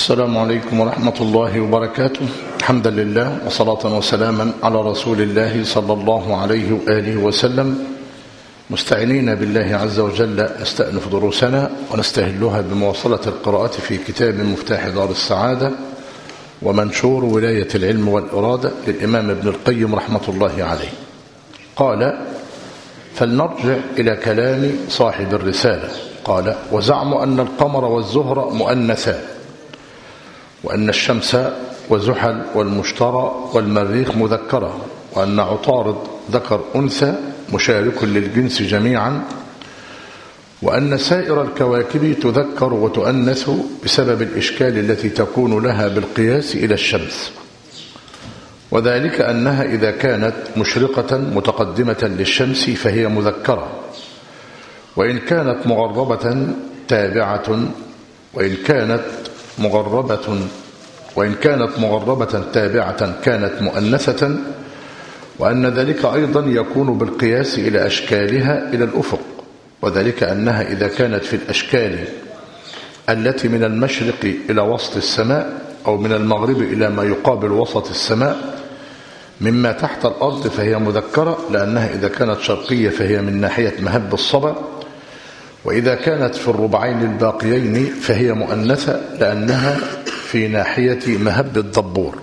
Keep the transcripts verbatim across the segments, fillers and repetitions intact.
السلام عليكم ورحمة الله وبركاته. الحمد لله وصلاة وسلاما على رسول الله صلى الله عليه وآله وسلم، مستعينين بالله عز وجل نستأنف دروسنا ونستهلها بمواصلة القراءة في كتاب مفتاح دار السعادة ومنشور ولاية العلم والإرادة للإمام ابن القيم رحمة الله عليه. قال: فلنرجع إلى كلام صاحب الرسالة. قال: وزعموا أن القمر والزهر مؤنثان، وأن الشمس وزحل والمشتري والمريخ مذكرة، وأن عطارد ذكر أنثى مشارك للجنس جميعا، وأن سائر الكواكب تذكر وتؤنث بسبب الإشكال التي تكون لها بالقياس إلى الشمس، وذلك أنها إذا كانت مشرقة متقدمة للشمس فهي مذكرة، وإن كانت مغربة تابعة وإن كانت مغربة وإن كانت مغربة تابعة كانت مؤنثة، وأن ذلك أيضا يكون بالقياس إلى أشكالها إلى الأفق، وذلك أنها إذا كانت في الأشكال التي من المشرق إلى وسط السماء أو من المغرب إلى ما يقابل وسط السماء مما تحت الأرض فهي مذكرة، لأنها إذا كانت شرقية فهي من ناحية مهب الصبا، وإذا كانت في الربعين الباقيين فهي مؤنثة لأنها في ناحية مهب الضبور.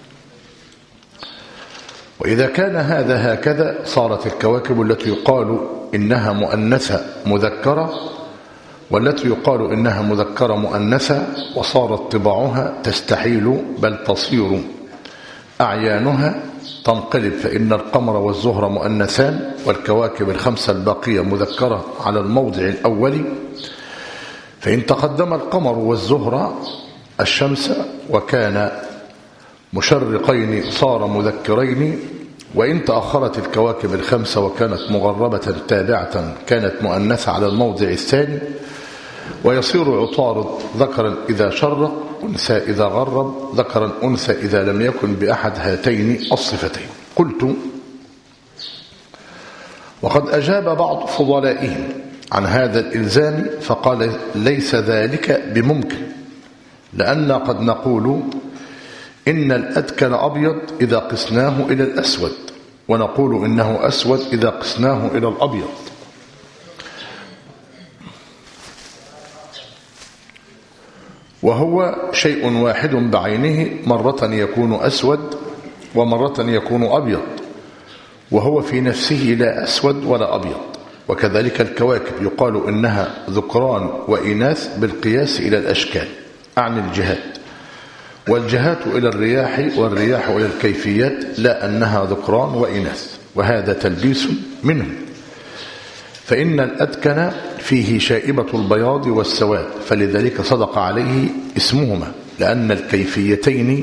وإذا كان هذا هكذا صارت الكواكب التي يقال إنها مؤنثة مذكرة، والتي يقال إنها مذكرة مؤنثة، وصارت طباعها تستحيل بل تصير أعيانها تنقلب، فإن القمر والزهر مؤنثان والكواكب الخمسة الباقية مذكرة على الموضع الأول، فإن تقدم القمر والزهر الشمس وكان مشرقين صار مذكرين، وإن تأخرت الكواكب الخمسة وكانت مغربة تابعة كانت مؤنثة على الموضع الثاني، ويصير عطارد ذكرا إذا شرق، أنثى إذا غرب، ذكرا أنثى إذا لم يكن بأحد هاتين الصفتين. قلت: وقد أجاب بعض فضلائهم عن هذا الإلزام فقال: ليس ذلك بممكن، لأن قد نقول إن الأدكن أبيض إذا قسناه إلى الأسود، ونقول إنه أسود إذا قسناه إلى الأبيض، وهو شيء واحد بعينه، مرة يكون أسود ومرة يكون أبيض، وهو في نفسه لا أسود ولا أبيض. وكذلك الكواكب يقال إنها ذكران وإناث بالقياس إلى الأشكال عن الجهات، والجهات إلى الرياح والرياح إلى الكيفيات، لا أنها ذكران وإناث، وهذا تلبيس منه، فإن الأدكن فيه شائبة البياض والسواد، فلذلك صدق عليه اسمهما، لأن الكيفيتين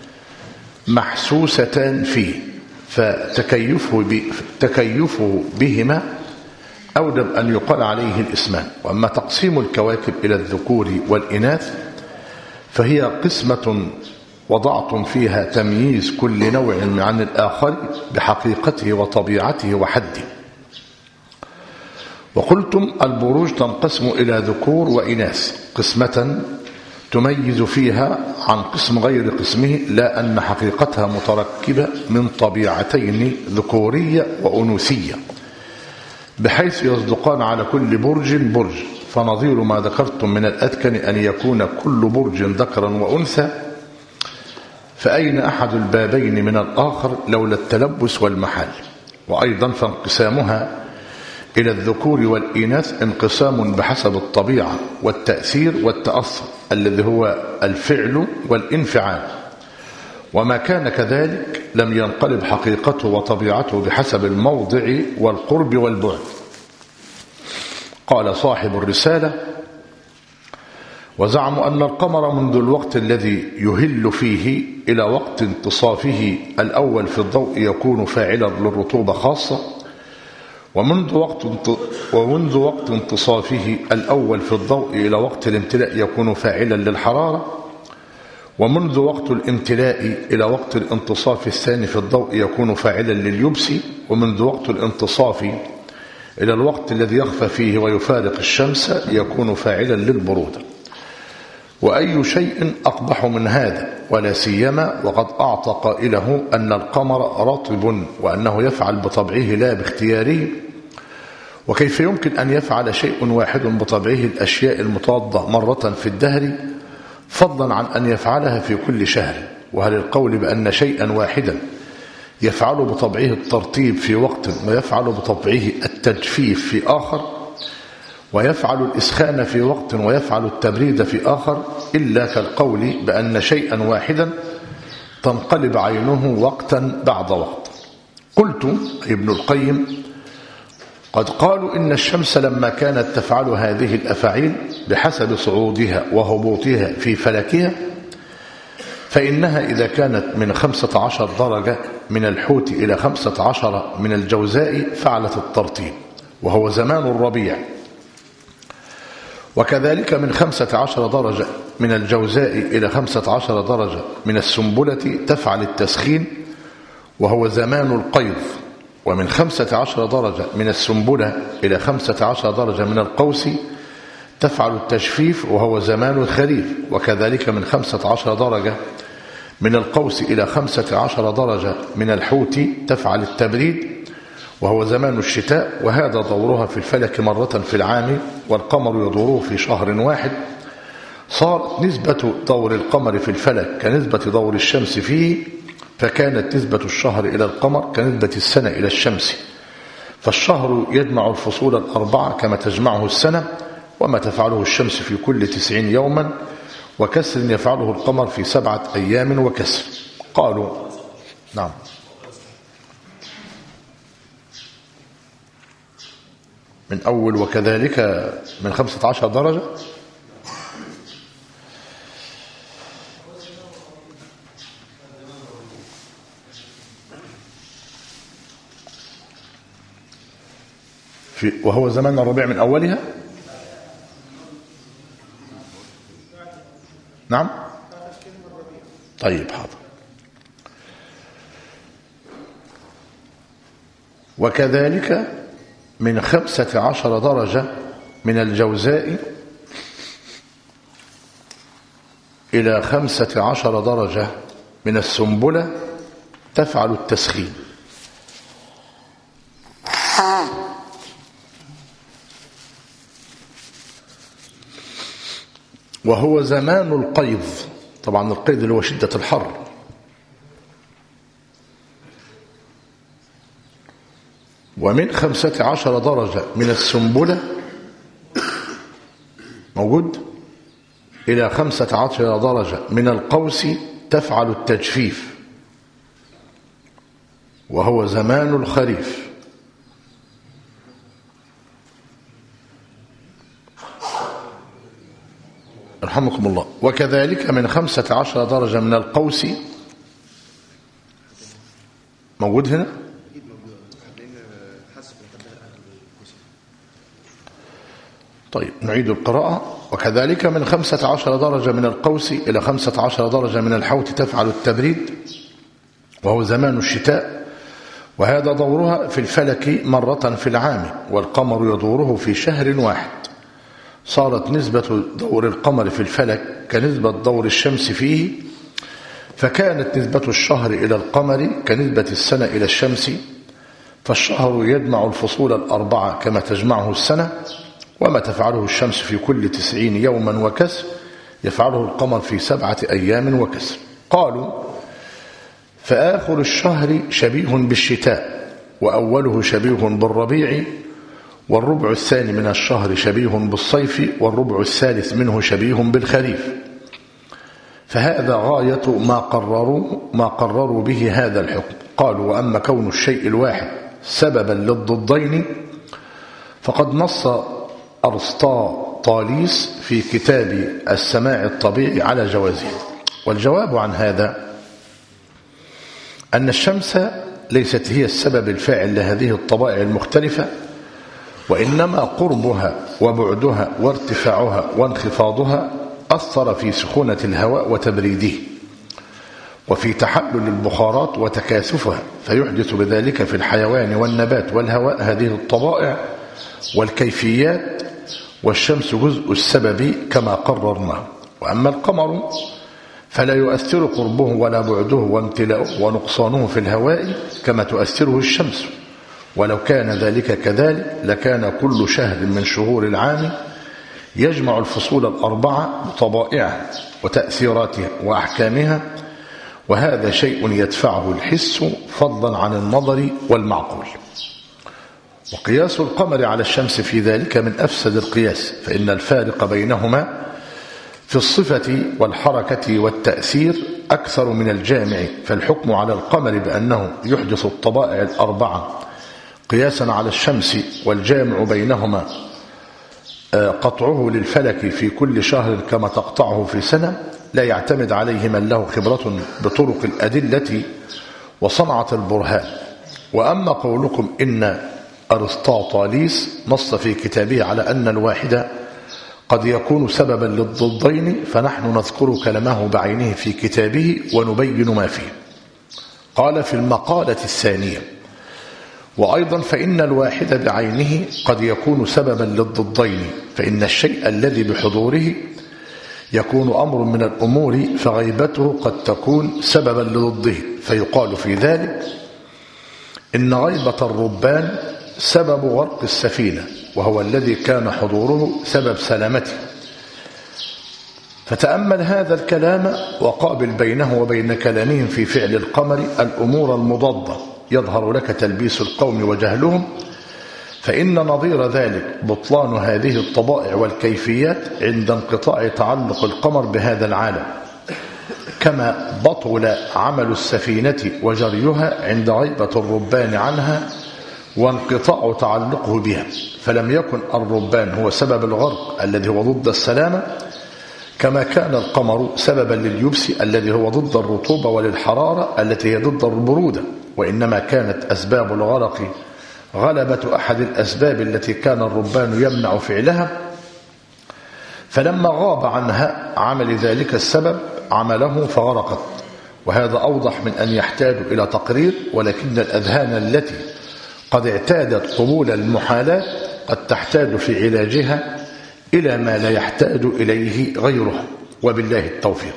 محسوستان فيه، فتكيفه تكيفه بهما أوجب أن يقال عليه الاسمان. وأما تقسيم الكواكب إلى الذكور والإناث فهي قسمة وضعتم فيها تمييز كل نوع عن الآخر بحقيقته وطبيعته وحده. وقلتم: البروج تنقسم إلى ذكور وإناث قسمة تميز فيها عن قسم غير قسمه، لا أن حقيقتها متركبة من طبيعتين ذكورية وأنوثية، بحيث يصدقان على كل برج برج، فنظير ما ذكرتم من الأدكن أن يكون كل برج ذكرا وأنثى، فأين أحد البابين من الآخر لولا التلبس والمحال. وأيضا فانقسامها إلى الذكور والإناث انقسام بحسب الطبيعة والتأثير والتأثر الذي هو الفعل والانفعال، وما كان كذلك لم ينقلب حقيقته وطبيعته بحسب الموضع والقرب والبعد. قال صاحب الرسالة: وزعموا أن القمر منذ الوقت الذي يهل فيه إلى وقت انتصافه الأول في الضوء يكون فاعلا للرطوبة خاصة، ومنذ وقت ومنذ وقت انتصافه الأول في الضوء إلى وقت الامتلاء يكون فاعلا للحرارة، ومنذ وقت الامتلاء إلى وقت الانتصاف الثاني في الضوء يكون فاعلا لليبس، ومنذ وقت الانتصاف إلى الوقت الذي يخفى فيه ويفارق الشمس يكون فاعلا للبرودة. وأي شيء أقبح من هذا، ولا سيما وقد أعطى قائله أن القمر رطب وأنه يفعل بطبعه لا باختياره. وكيف يمكن أن يفعل شيء واحد بطبعه الأشياء المتضادة مرة في الدهر، فضلا عن أن يفعلها في كل شهر؟ وهل القول بأن شيئا واحدا يفعل بطبعه الترطيب في وقت ويفعل بطبعه التجفيف في آخر، ويفعل الإسخان في وقت ويفعل التبريد في آخر، إلا كالقول بأن شيئا واحدا تنقلب عينه وقتا بعد وقت؟ قلت أي ابن القيم: قد قالوا إن الشمس لما كانت تفعل هذه الأفعيل بحسب صعودها وهبوطها في فلكها، فإنها إذا كانت من خمسة عشر درجة من الحوت إلى خمسة عشر من الجوزاء فعلت الترطيب وهو زمان الربيع، وكذلك من خمسة عشر درجة من الجوزاء إلى خمسة عشر درجة من السنبلة تفعل التسخين وهو زمان القيض، ومن خمسة عشر درجة من السنبلة إلى خمسة عشر درجة من القوس تفعل التجفيف وهو زمان الخريف، وكذلك من خمسة عشر درجة من القوس إلى خمسة عشر درجة من الحوت تفعل التبريد وهو زمان الشتاء، وهذا دورها في الفلك مرة في العام، والقمر يدوره في شهر واحد. صار نسبة دور القمر في الفلك كنسبة دور الشمس فيه، فكانت نسبة الشهر إلى القمر كنسبة السنة إلى الشمس، فالشهر يجمع الفصول الأربعة كما تجمعه السنة، وما تفعله الشمس في كل تسعين يوما، وكسر يفعله القمر في سبعة أيام وكسر. قالوا نعم. من أول وكذلك من خمسة عشر درجة. في وهو زمان الربيع من أولها. نعم. طيب حاضر. وكذلك من خمسة عشر درجة من الجوزاء إلى خمسة عشر درجة من السنبلة تفعل التسخين، وهو زمان القيض. طبعا القيض اللي هو شدة الحر. ومن خمسة عشر درجة من السنبلة موجود إلى خمسة عشر درجة من القوس تفعل التجفيف وهو زمان الخريف. رحمكم الله. وكذلك من خمسة عشر درجة من القوس موجود هنا. طيب نعيد القراءة. وكذلك من خمسة عشر درجة من القوس إلى خمسة عشر درجة من الحوت تفعل التبريد وهو زمان الشتاء، وهذا دورها في الفلك مرة في العام، والقمر يدوره في شهر واحد. صارت نسبة دور القمر في الفلك كنسبة دور الشمس فيه، فكانت نسبة الشهر إلى القمر كنسبة السنة إلى الشمس، فالشهر يجمع الفصول الأربعة كما تجمعه السنة، وما تفعله الشمس في كل تسعين يوما وكسر يفعله القمر في سبعة أيام وكسر. قالوا: فآخر الشهر شبيه بالشتاء، وأوله شبيه بالربيع، والربع الثاني من الشهر شبيه بالصيف، والربع الثالث منه شبيه بالخريف. فهذا غاية ما قرروا ما قرروا به هذا الحكم. قالوا: وأما كون الشيء الواحد سببا للضدين فقد نص أرسطاطاليس في كتاب السماع الطبيعي على جوازه. والجواب عن هذا أن الشمس ليست هي السبب الفاعل لهذه الطبائع المختلفة، وإنما قربها وبعدها وارتفاعها وانخفاضها أثر في سخونة الهواء وتبريده، وفي تحلل البخارات وتكاثفها، فيحدث بذلك في الحيوان والنبات والهواء هذه الطبائع والكيفيات، والشمس جزء السبب كما قررنا. وأما القمر فلا يؤثر قربه ولا بعده وامتلاؤه ونقصانه في الهواء كما تؤثره الشمس، ولو كان ذلك كذلك لكان كل شهر من شهور العام يجمع الفصول الأربعة بطبائعها وتأثيراتها وأحكامها، وهذا شيء يدفعه الحس فضلا عن النظر والمعقول. وقياس القمر على الشمس في ذلك من أفسد القياس، فإن الفارق بينهما في الصفة والحركة والتأثير أكثر من الجامع، فالحكم على القمر بأنه يحدث الطبائع الأربعة قياسا على الشمس والجامع بينهما قطعه للفلك في كل شهر كما تقطعه في سنة لا يعتمد عليه من له خبرة بطرق الأدلة وصنعة البرهان. وأما قولكم إن أرسطاطاليس نص في كتابه على أن الواحد قد يكون سببا للضدين، فنحن نذكر كلامه بعينه في كتابه ونبين ما فيه. قال في المقالة الثانية: وأيضا فإن الواحد بعينه قد يكون سببا للضدين، فإن الشيء الذي بحضوره يكون أمر من الأمور فغيبته قد تكون سببا لضده، فيقال في ذلك إن غيبة الربان سبب غرق السفينة، وهو الذي كان حضوره سبب سلامته. فتأمل هذا الكلام وقابل بينه وبين كلامهم في فعل القمر الأمور المضادة، يظهر لك تلبيس القوم وجهلهم، فإن نظير ذلك بطلان هذه الطبائع والكيفيات عند انقطاع تعلق القمر بهذا العالم، كما بطل عمل السفينة وجريها عند غيبة الربان عنها وانقطاع تعلقه بها، فلم يكن الربان هو سبب الغرق الذي هو ضد السلامة، كما كان القمر سببا لليبس الذي هو ضد الرطوبة وللحرارة التي هي ضد البرودة، وإنما كانت أسباب الغرق غلبة أحد الأسباب التي كان الربان يمنع فعلها، فلما غاب عنها عمل ذلك السبب عمله فغرقت. وهذا أوضح من أن يحتاج إلى تقرير، ولكن الأذهان التي قد اعتادت قبول المحالات قد تحتاج في علاجها إلى ما لا يحتاج إليه غيرها، وبالله التوفيق.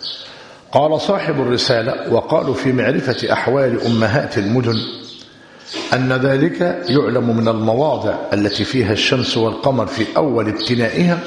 قال صاحب الرسالة: وقالوا في معرفة أحوال أمهات المدن أن ذلك يعلم من المواضع التي فيها الشمس والقمر في أول ابتنائها،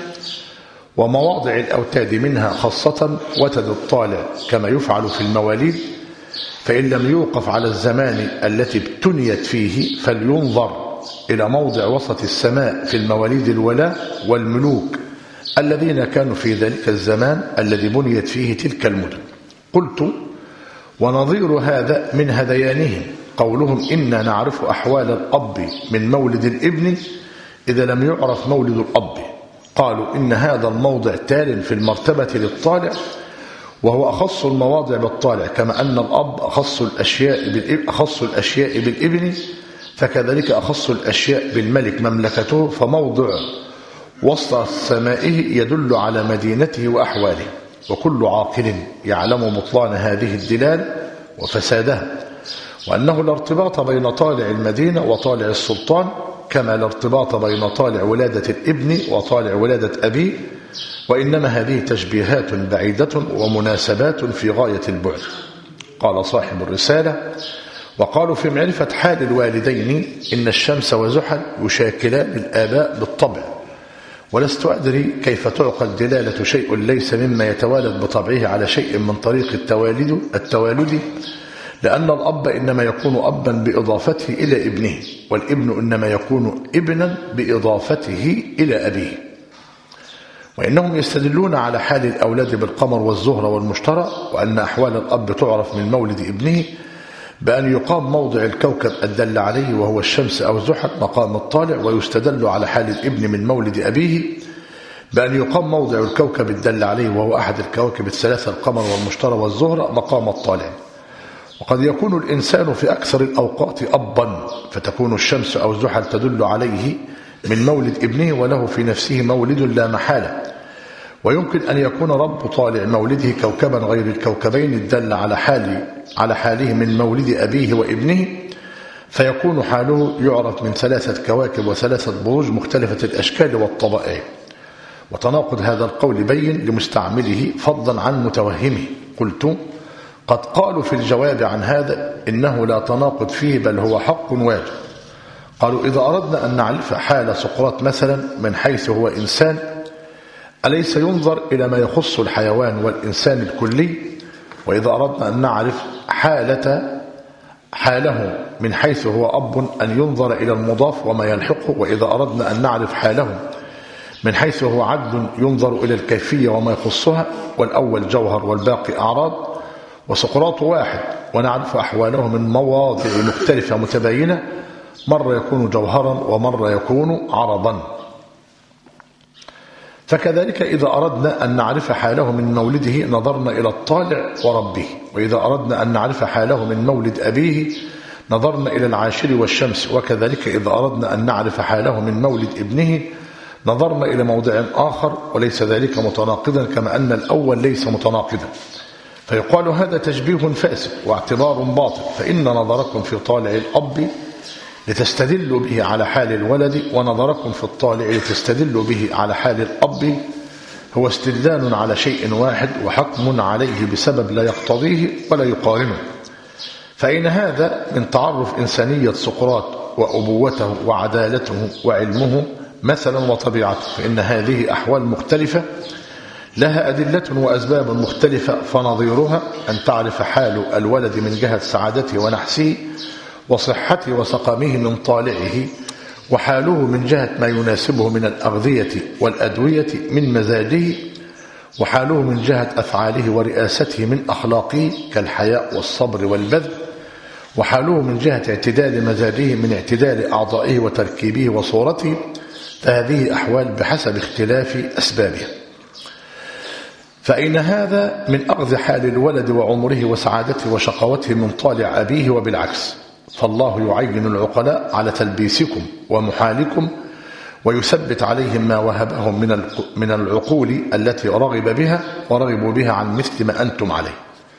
ومواضع الأوتاد منها خاصة وتد الطالع كما يفعل في المواليد، فإن لم يوقف على الزمان التي ابتنيت فيه فلينظر إلى موضع وسط السماء في المواليد الولاء والملوك الذين كانوا في ذلك الزمان الذي بنيت فيه تلك المدن. قلت: ونظير هذا من هذيانهم قولهم إنا نعرف أحوال الأب من مولد الابن إذا لم يعرف مولد الأب. قالوا إن هذا الموضع تال في المرتبة للطالع، وهو أخص المواضع بالطالع، كما أن الأب أخص الأشياء أخص الأشياء بالابن، فكذلك أخص الأشياء بالملك مملكته، فموضع وسط سمائه يدل على مدينته وأحواله. وكل عاقل يعلم بطلان هذه الدلال وفسادها، وأنه لا ارتباط بين طالع المدينة وطالع السلطان، كما لا ارتباط بين طالع ولادة الابن وطالع ولادة أبيه، وإنما هذه تشبيهات بعيدة ومناسبات في غاية البعد. قال صاحب الرسالة: وقالوا في معرفة حال الوالدين إن الشمس وزحل يشاكلان الآباء بالطبع، ولست أدري كيف تعقل دلالة شيء ليس مما يتوالد بطبعه على شيء من طريق التوالد التوالد لأن الأب إنما يكون أبا بإضافته إلى ابنه، والابن إنما يكون ابنا بإضافته إلى أبيه. وإنهم يستدلون على حال الأولاد بالقمر والزهرة والمشترى، وأن أحوال الأب تعرف من مولد ابنه بأن يقام موضع الكوكب الدل عليه وهو الشمس أو زحل مقام الطالع، ويستدل على حال الابن من مولد أبيه بأن يقام موضع الكوكب الدل عليه وهو أحد الكواكب الثلاثة القمر والمشترى والزهرة مقام الطالع. وقد يكون الإنسان في أكثر الأوقات أبا، فتكون الشمس أو زحل تدل عليه من مولد ابنه وله في نفسه مولد لا محالة، ويمكن أن يكون رب طالع مولده كوكبا غير الكوكبين الدل على حال على حاله من مولد أبيه وابنه، فيكون حاله يعرف من ثلاثة كواكب وثلاثة بروج مختلفة الأشكال والطبائع. وتناقض هذا القول بين لمستعمله فضلا عن متوهمه. قلت قد قالوا في الجواب عن هذا إنه لا تناقض فيه بل هو حق واجب. قالوا إذا أردنا أن نعرف حال سقراط مثلا من حيث هو إنسان أليس ينظر إلى ما يخص الحيوان والإنسان الكلي؟ وإذا أردنا أن نعرف حالة حاله من حيث هو أب أن ينظر إلى المضاف وما يلحقه، وإذا أردنا أن نعرف حاله من حيث هو عدل ينظر إلى الكيفية وما يخصها، والأول جوهر والباقي أعراض، وسقراط واحد ونعرف أحواله من مواضع مختلفة متباينة، مرة يكون جوهرا ومرة يكون عرضا. فكذلك إذا أردنا أن نعرف حاله من مولده نظرنا إلى الطالع وربه، وإذا أردنا أن نعرف حاله من مولد أبيه نظرنا إلى العاشر والشمس، وكذلك إذا أردنا أن نعرف حاله من مولد ابنه نظرنا إلى موضع آخر، وليس ذلك متناقضا كما أن الأول ليس متناقضا. فيقال هذا تشبيه فاسد واعتبار باطل، فإن نظركم في طالع الأب لتستدلوا به على حال الولد، ونظركم في الطالع لتستدلوا به على حال الأب هو استدلال على شيء واحد وحكم عليه بسبب لا يقتضيه ولا يقارنه. فإن هذا من تعرف إنسانية سقراط وأبوته وعدالته وعلمه مثلا وطبيعته، فإن هذه أحوال مختلفة لها أدلة وأسباب مختلفة، فنظيرها أن تعرف حال الولد من جهة سعادته ونحسه وصحته وسقامه من طالعه، وحاله من جهة ما يناسبه من الأغذية والأدوية من مزاجه، وحاله من جهة أفعاله ورئاسته من أخلاقه كالحياء والصبر والبذل، وحاله من جهة اعتدال مزاجه من اعتدال أعضائه وتركيبه وصورته. فهذه أحوال بحسب اختلاف أسبابها. فإن هذا من أخذ حال الولد وعمره وسعادته وشقوته من طالع أبيه، وبالعكس فالله يعين العقلاء على تلبيسكم ومحالكم، ويثبت عليهم ما وهبهم من من العقول التي رغب بها ورغبوا بها عن مثل ما أنتم عليه.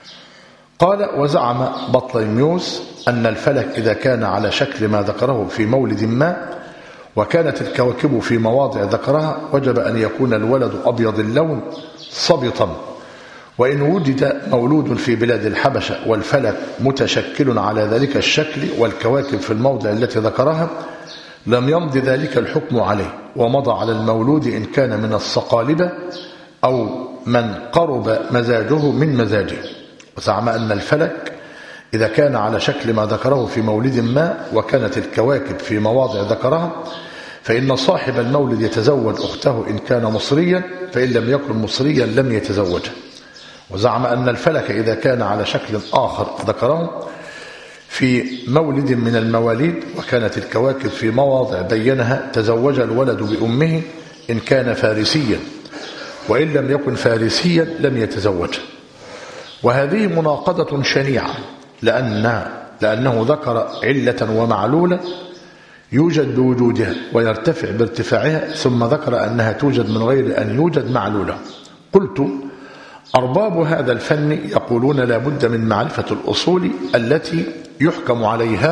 قال وزعم بطليموس أن الفلك إذا كان على شكل ما ذكره في مولد ما وكانت الكواكب في مواضع ذكرها وجب أن يكون الولد أبيض اللون صبطا، وإن وجد مولود في بلاد الحبشة والفلك متشكل على ذلك الشكل والكواكب في الموضع التي ذكرها لم يمض ذلك الحكم عليه، ومضى على المولود إن كان من الصقالبة أو من قرب مزاجه من مزاجه. وزعم أن الفلك إذا كان على شكل ما ذكره في مولد ما وكانت الكواكب في مواضع ذكرها فإن صاحب المولد يتزوج أخته إن كان مصريا، فإن لم يكن مصريا لم يتزوجها. وزعم أن الفلك إذا كان على شكل آخر ذكره في مولد من المواليد وكانت الكواكب في مواضع بينها تزوج الولد بأمه إن كان فارسيا، وإن لم يكن فارسيا لم يتزوجها. وهذه مناقضة شنيعة، لأن لأنه ذكر علة ومعلولة يوجد بوجودها ويرتفع بارتفاعها، ثم ذكر أنها توجد من غير أن يوجد معلولة. قلت أرباب هذا الفن يقولون لا بد من معرفة الأصول التي يحكم عليها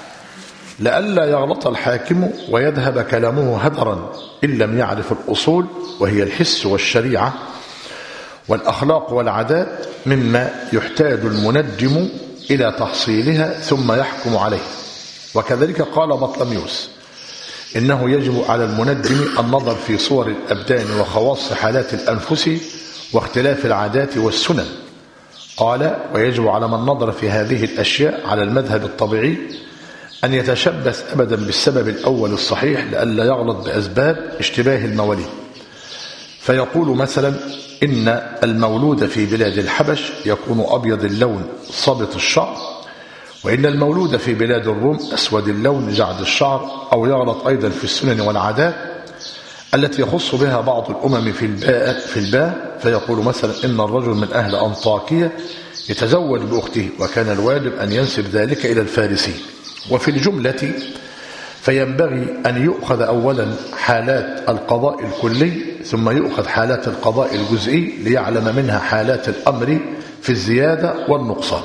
لئلا يغلط الحاكم ويذهب كلامه هدرا إن لم يعرف الأصول، وهي الحس والشريعة والأخلاق والعادات، مما يحتاج المنجم إلى تحصيلها ثم يحكم عليه. وكذلك قال بطليموس إنه يجب على المنجم النظر في صور الأبدان وخواص حالات الأنفس واختلاف العادات والسنن. قال ويجب على من نظر في هذه الأشياء على المذهب الطبيعي أن يتشبث أبدا بالسبب الأول الصحيح لئلا يغلط بأسباب اشتباه المواليد. فيقول مثلا إن المولود في بلاد الحبش يكون أبيض اللون صبط الشعر، وإن المولود في بلاد الروم أسود اللون جعد الشعر، أو يغلط أيضا في السنن والعادات التي يخص بها بعض الأمم في الباء في الباء فيقول مثلا إن الرجل من أهل أنطاكية يتزوج بأخته، وكان الواجب أن ينسب ذلك إلى الفارسي. وفي الجملة فينبغي أن يؤخذ أولا حالات القضاء الكلي ثم يؤخذ حالات القضاء الجزئي ليعلم منها حالات الأمر في الزيادة والنقصان.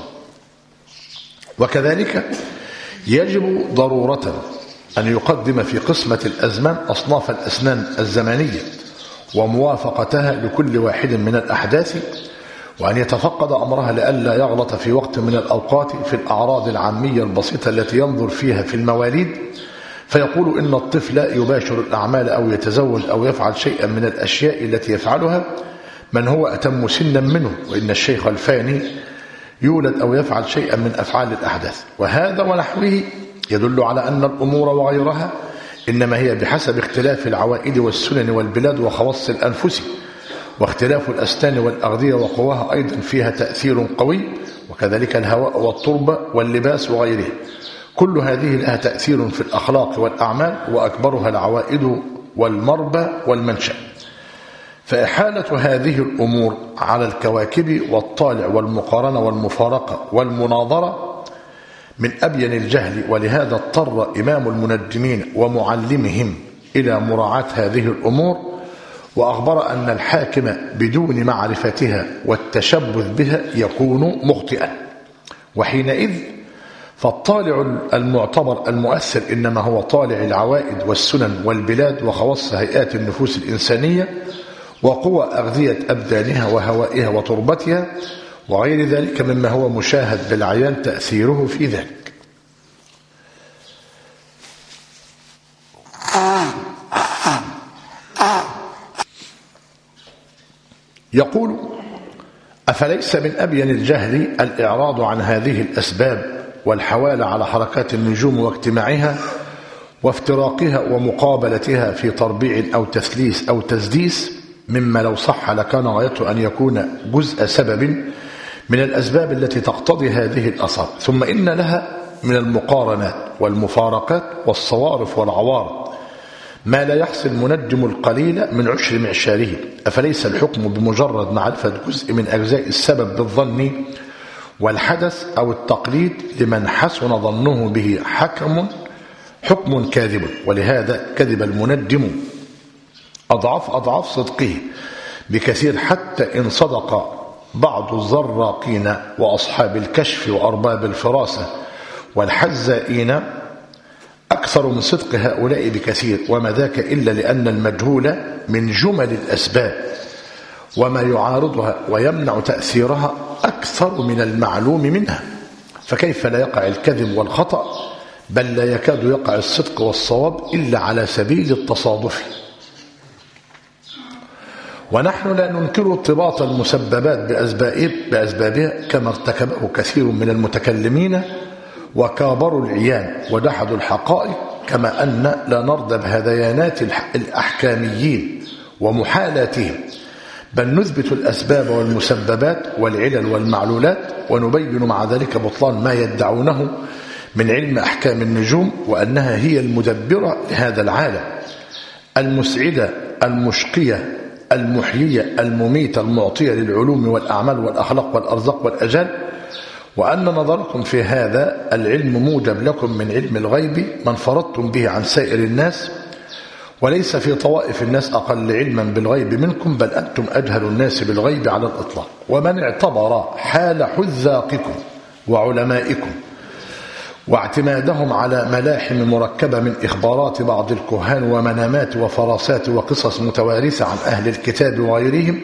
وكذلك يجب ضرورة أن يقدم في قسمة الأزمان أصناف الأسنان الزمانية وموافقتها لكل واحد من الأحداث، وأن يتفقد أمرها لئلا يغلط في وقت من الأوقات في الأعراض العامية البسيطة التي ينظر فيها في المواليد فيقول إن الطفل يباشر الأعمال أو يتزوج أو يفعل شيئا من الأشياء التي يفعلها من هو أتم سنا منه، وإن الشيخ الفاني يولد أو يفعل شيئا من أفعال الأحداث. وهذا ونحوه يدل على أن الأمور وغيرها إنما هي بحسب اختلاف العوائد والسنن والبلاد وخواص الأنفس، واختلاف الأسنان والأغذية وقواها أيضا فيها تأثير قوي، وكذلك الهواء والتربة واللباس وغيره، كل هذه لها تأثير في الأخلاق والأعمال، وأكبرها العوائد والمربى والمنشأ. فإحالة هذه الأمور على الكواكب والطالع والمقارنة والمفارقة والمناظرة من أبين الجهل، ولهذا اضطر إمام المنجمين ومعلمهم إلى مراعاة هذه الأمور، وأخبر أن الحاكم بدون معرفتها والتشبث بها يكون مخطئا. وحينئذ فالطالع المعتبر المؤثر إنما هو طالع العوائد والسنن والبلاد وخواص هيئات النفوس الإنسانية وقوى أغذية أبدانها وهوائها وتربتها وغير ذلك مما هو مشاهد بالعيان تأثيره في ذلك. يقول: أفليس من أبين الجهل الإعراض عن هذه الأسباب والحوال على حركات النجوم واجتماعها وافتراقها ومقابلتها في تربيع أو تثليث أو تسديس، مما لو صح لكان غايته أن يكون جزء سبب من الأسباب التي تقتضي هذه الآثار، ثم إن لها من المقارنات والمفارقات والصوارف والعوارض ما لا يحصي المنجم القليل من عشر معشاره. أفليس الحكم بمجرد معرفة جزء من أجزاء السبب بالظن والحدث أو التقليد لمن حسن ظنه به حكم حكم كاذب؟ ولهذا كذب المنجم أضعاف أضعاف صدقه بكثير، حتى إن صدق بعض الزراقين وأصحاب الكشف وأرباب الفراسة والحزائين أكثر من صدق هؤلاء بكثير، وما ذاك إلا لأن المجهول من جمل الأسباب وما يعارضها ويمنع تأثيرها أكثر من المعلوم منها، فكيف لا يقع الكذب والخطأ، بل لا يكاد يقع الصدق والصواب إلا على سبيل التصادف. ونحن لا ننكر ارتباط المسببات بأسبابها كما ارتكبه كثير من المتكلمين وكابروا العيان ودحضوا الحقائق، كما أن لا نرضى بهذيانات الأحكاميين ومحالاتهم، بل نثبت الأسباب والمسببات والعلل والمعلولات، ونبين مع ذلك بطلان ما يدعونه من علم أحكام النجوم، وأنها هي المدبرة لهذا العالم، المسعدة المشقية المحيية المميتة المعطية للعلوم والأعمال والأخلاق والأرزاق والأجال، وأن نظركم في هذا العلم موجب لكم من علم الغيب ما انفردتم به عن سائر الناس، وليس في طوائف الناس أقل علما بالغيب منكم، بل أنتم أجهل الناس بالغيب على الإطلاق. ومن اعتبر حال حذاقكم وعلمائكم واعتمادهم على ملاحم مركبة من إخبارات بعض الكهان ومنامات وفراسات وقصص متوارثة عن أهل الكتاب وغيرهم،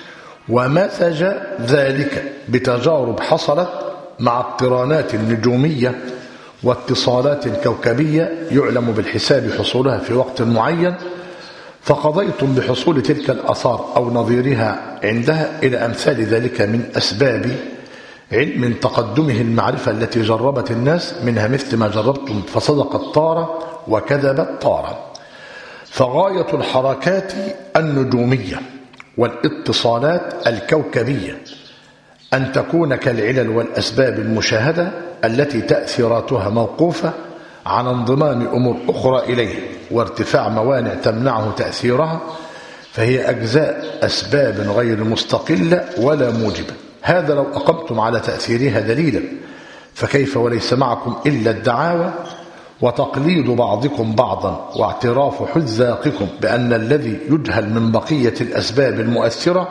ومزج ذلك بتجارب حصلت مع اقترانات نجومية واتصالات كوكبية يعلم بالحساب حصولها في وقت معين، فقضيتم بحصول تلك الآثار أو نظيرها عندها إلى أمثال ذلك من أسباب علم تقدمه المعرفة التي جربت الناس، منها مثل ما جربتم فصدقت طارة وكذبت طارة. فغاية الحركات النجومية والاتصالات الكوكبية أن تكون كالعلل والأسباب المشاهدة التي تأثيراتها موقوفة عن انضمام أمور أخرى إليه وارتفاع موانع تمنعه تأثيرها، فهي أجزاء أسباب غير مستقلة ولا موجبة. هذا لو أقمتم على تأثيرها دليلا، فكيف وليس معكم إلا الدعاوى وتقليد بعضكم بعضا واعتراف حذاقكم بأن الذي يجهل من بقية الأسباب المؤثرة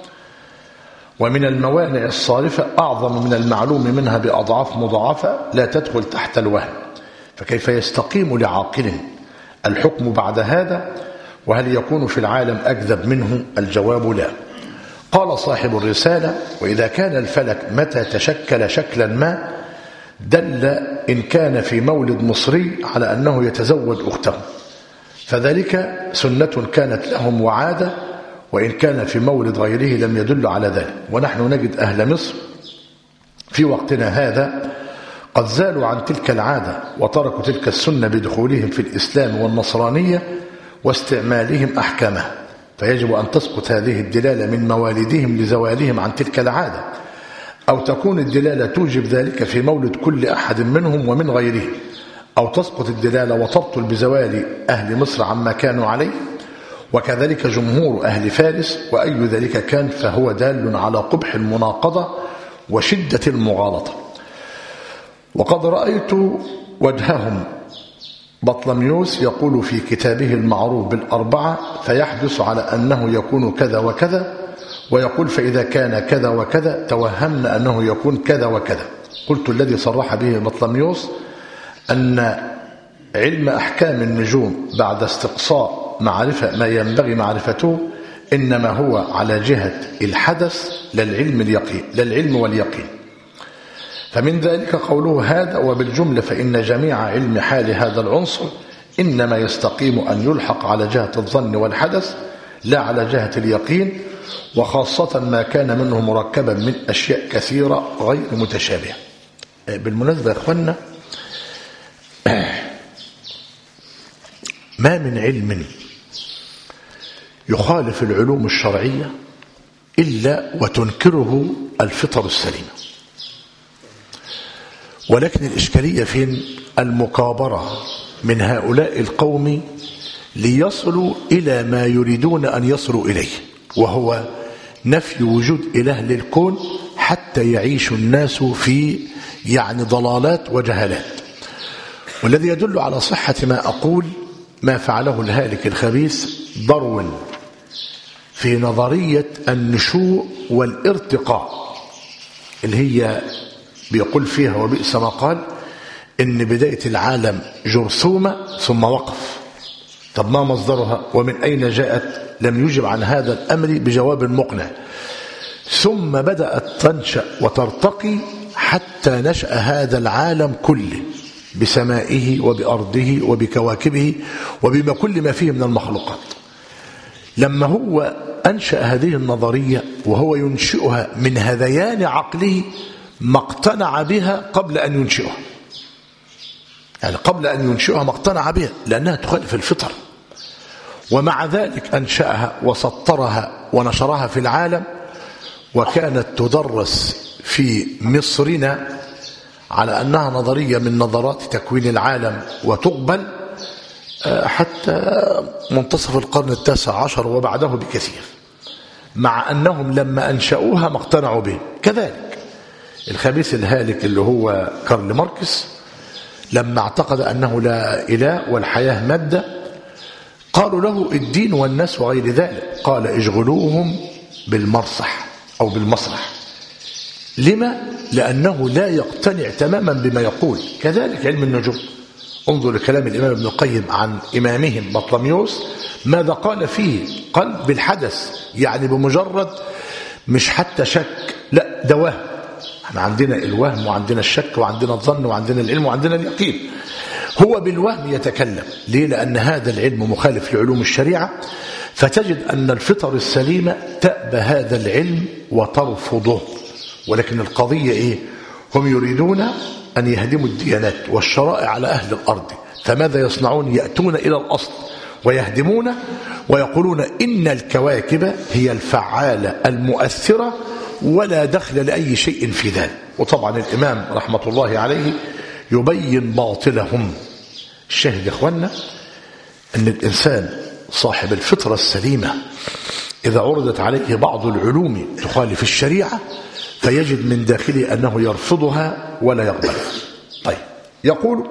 ومن الموانع الصارفة أعظم من المعلوم منها بأضعاف مضاعفة لا تدخل تحت الوهم، فكيف يستقيم لعاقل الحكم بعد هذا وهل يكون في العالم أكذب منه؟ الجواب لا. قال صاحب الرسالة: وإذا كان الفلك متى تشكل شكلا ما دل إن كان في مولد مصري على أنه يتزوج أخته، فذلك سنة كانت لهم وعادة، وإن كان في مولد غيره لم يدل على ذلك. ونحن نجد أهل مصر في وقتنا هذا قد زالوا عن تلك العادة وتركوا تلك السنة بدخولهم في الإسلام والنصرانية واستعمالهم أحكامها، فيجب أن تسقط هذه الدلالة من موالدهم لزوالهم عن تلك العادة، أو تكون الدلالة توجب ذلك في مولد كل أحد منهم ومن غيره، أو تسقط الدلالة وتبطل بزوال أهل مصر عما كانوا عليه، وكذلك جمهور أهل فارس، وأي ذلك كان فهو دال على قبح المناقضة وشدة المغالطة. وقد رأيت وجههم بطلميوس يقول في كتابه المعروف بالأربعة: فيحدث على أنه يكون كذا وكذا، ويقول فإذا كان كذا وكذا توهمنا أنه يكون كذا وكذا. قلت: الذي صرح به بطلميوس أن علم أحكام النجوم بعد استقصاء معرفة ما ينبغي معرفته إنما هو على جهة الحدث للعلم اليقين للعلم واليقين. فمن ذلك قوله هذا: وبالجملة فإن جميع علم حال هذا العنصر إنما يستقيم أن يلحق على جهة الظن والحدث لا على جهة اليقين، وخاصة ما كان منه مركبا من أشياء كثيرة غير متشابهة. بالمناسبة يا أخوانا، ما من علم يخالف العلوم الشرعية إلا وتنكره الفطر السليمة، ولكن الإشكالية فين؟ المكابرة من هؤلاء القوم ليصلوا إلى ما يريدون أن يصلوا إليه، وهو نفي وجود إله للكون حتى يعيش الناس في يعني ضلالات وجهالات. والذي يدل على صحة ما أقول ما فعله الهالك الخبيث داروين في نظرية النشوء والارتقاء، اللي هي بيقول فيها وبئس ما قال إن بداية العالم جرثومة ثم وقف. طب ما مصدرها ومن أين جاءت؟ لم يجب عن هذا الأمر بجواب مقنع. ثم بدأت تنشأ وترتقي حتى نشأ هذا العالم كله بسمائه وبأرضه وبكواكبه وبما كل ما فيه من المخلوقات. لما هو أنشأ هذه النظرية وهو ينشئها من هذيان عقله ما اقتنع بها قبل أن ينشئها، يعني قبل أن ينشئها ما اقتنع بها لأنها تخالف الفطر، ومع ذلك أنشأها وسطرها ونشرها في العالم، وكانت تدرس في مصرنا على أنها نظرية من نظرات تكوين العالم وتقبل حتى منتصف القرن التاسع عشر وبعده بكثير، مع أنهم لما أنشأوها ما اقتنعوا به. كذلك الخبيث الهالك اللي هو كارل ماركس لما اعتقد أنه لا إله والحياة مادة قالوا له الدين والناس وغير ذلك، قال اشغلوهم بالمرصح أو بالمسرح. لما؟ لأنه لا يقتنع تماما بما يقول. كذلك علم النجوم، انظر لكلام الإمام ابن القيم عن إمامهم بطلميوس ماذا قال فيه؟ قال بالحدث، يعني بمجرد مش حتى شك، لا ده وهم. احنا عندنا الوهم وعندنا الشك وعندنا الظن وعندنا العلم وعندنا اليقين. هو بالوهم يتكلم. ليه؟ لأن هذا العلم مخالف لعلوم الشريعة، فتجد أن الفطر السليمة تأبى هذا العلم وترفضه. ولكن القضية إيه؟ هم يريدون أن يهدموا الديانات والشرائع على أهل الأرض، فماذا يصنعون؟ يأتون إلى الأصل ويهدمونه ويقولون إن الكواكب هي الفعالة المؤثرة ولا دخل لأي شيء في ذلك. وطبعا الإمام رحمة الله عليه يبين باطلهم. الشاهد يا إخوانا أن الإنسان صاحب الفطرة السليمة إذا عرضت عليه بعض العلوم تخالف الشريعة فيجد من داخله أنه يرفضها ولا يقبلها. طيب، يقول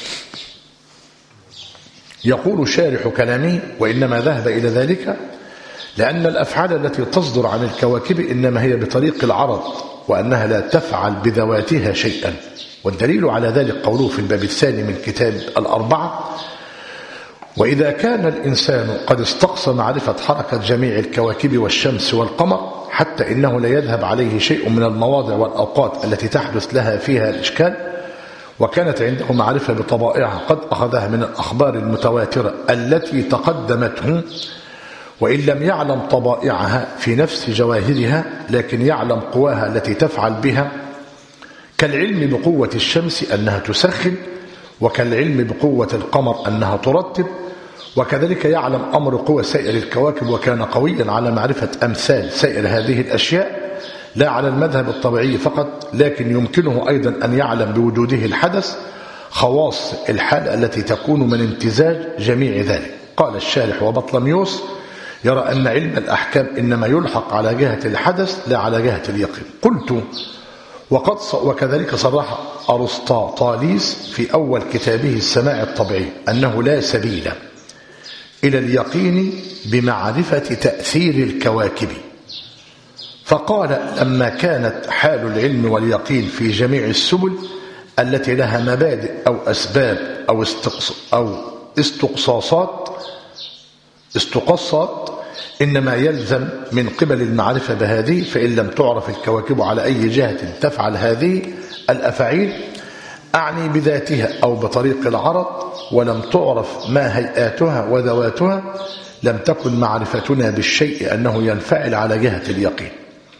يقول شارح كلامه: وإنما ذهب إلى ذلك لأن الأفعال التي تصدر عن الكواكب إنما هي بطريق العرض، وأنها لا تفعل بذواتها شيئا. والدليل على ذلك قوله في الباب الثاني من كتاب الأربعة: وإذا كان الإنسان قد استقصى معرفة حركة جميع الكواكب والشمس والقمر حتى إنه لا يذهب عليه شيء من المواضع والأوقات التي تحدث لها فيها الإشكال، وكانت عنده معرفة بطبائعها قد أخذها من الأخبار المتواترة التي تقدمته، وإن لم يعلم طبائعها في نفس جواهرها لكن يعلم قواها التي تفعل بها، كالعلم بقوة الشمس أنها تسخن، وكالعلم بقوة القمر أنها ترتب، وكذلك يعلم أمر قوى سائر الكواكب، وكان قويا على معرفة أمثال سائر هذه الأشياء لا على المذهب الطبيعي فقط، لكن يمكنه أيضا أن يعلم بوجوده الحدث خواص الحال التي تكون من امتزاج جميع ذلك. قال الشارح: وبطلميوس يرى أن علم الأحكام إنما يلحق على جهة الحدث لا على جهة اليقين. قلت: وقد وكذلك صرح أرسطاطاليس في أول كتابه السماع الطبيعي أنه لا سبيل إلى اليقين بمعرفة تأثير الكواكب، فقال: لما كانت حال العلم واليقين في جميع السبل التي لها مبادئ أو أسباب أو أو استقصاصات استقصت إنما يلزم من قبل المعرفة بهذه، فإن لم تعرف الكواكب على أي جهة تفعل هذه الأفعيل، أعني بذاتها أو بطريق العرض، ولم تعرف ما هيئاتها وذواتها، لم تكن معرفتنا بالشيء أنه ينفعل على جهة اليقين.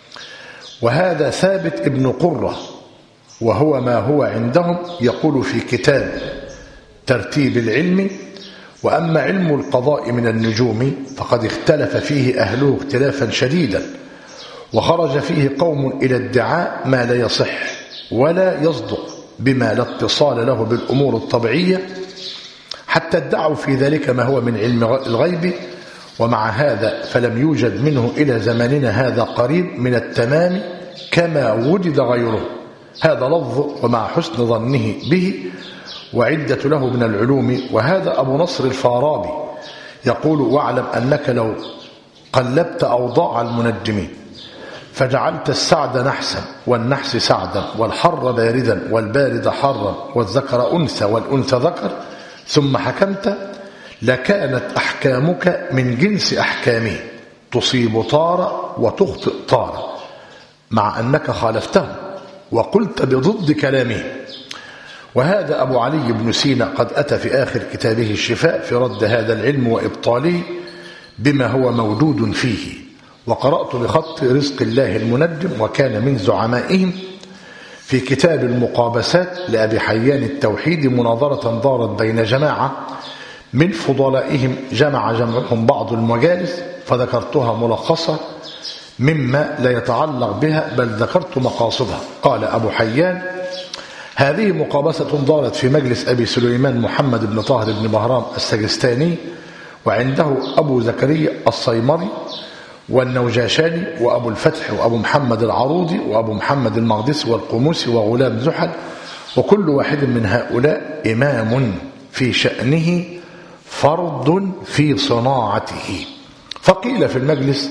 وهذا ثابت ابن قرة، وهو ما هو عندهم، يقول في كتاب ترتيب العلم: وأما علم القضاء من النجوم فقد اختلف فيه أهله اختلافا شديدا، وخرج فيه قوم إلى ادعاء ما لا يصح ولا يصدق بما لا اتصال له بالأمور الطبيعية، حتى ادعوا في ذلك ما هو من علم الغيب، ومع هذا فلم يوجد منه إلى زماننا هذا قريب من التمام كما وجد غيره. هذا لفظ ومع حسن ظنه به وعدة له من العلوم. وهذا أبو نصر الفارابي يقول: واعلم أنك لو قلبت أوضاع المنجمين فجعلت السعد نحسا والنحس سعدا والحر باردا والبارد حرا والذكر أنثى والأنثى ذكر ثم حكمت، لكانت أحكامك من جنس أحكامه، تصيب طارة وتخطئ طارة، مع أنك خالفته وقلت بضد كلامه. وهذا أبو علي بن سينا قد أتى في آخر كتابه الشفاء في رد هذا العلم وإبطاله بما هو موجود فيه. وقرأت بخط رزق الله المنجم، وكان من زعمائهم، في كتاب المقابسات لأبي حيان التوحيد مناظرة دارت بين جماعة من فضلائهم، جمع جمعهم بعض المجالس، فذكرتها ملخصة مما لا يتعلق بها، بل ذكرت مقاصدها. قال أبو حيان: هذه مقابسة دارت في مجلس أبي سليمان محمد بن طاهر بن بهرام السجستاني، وعنده أبو زكريا الصيمري والنوجاشاني وأبو الفتح وأبو محمد العروضي وأبو محمد المقدسي والقموسي وغلام زحل، وكل واحد من هؤلاء إمام في شأنه فرد في صناعته. فقيل في المجلس: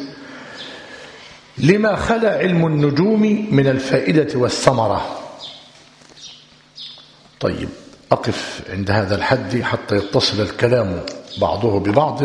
لما خلا علم النجوم من الفائدة والثمرة؟ طيب، أقف عند هذا الحد حتى يتصل الكلام بعضه ببعض.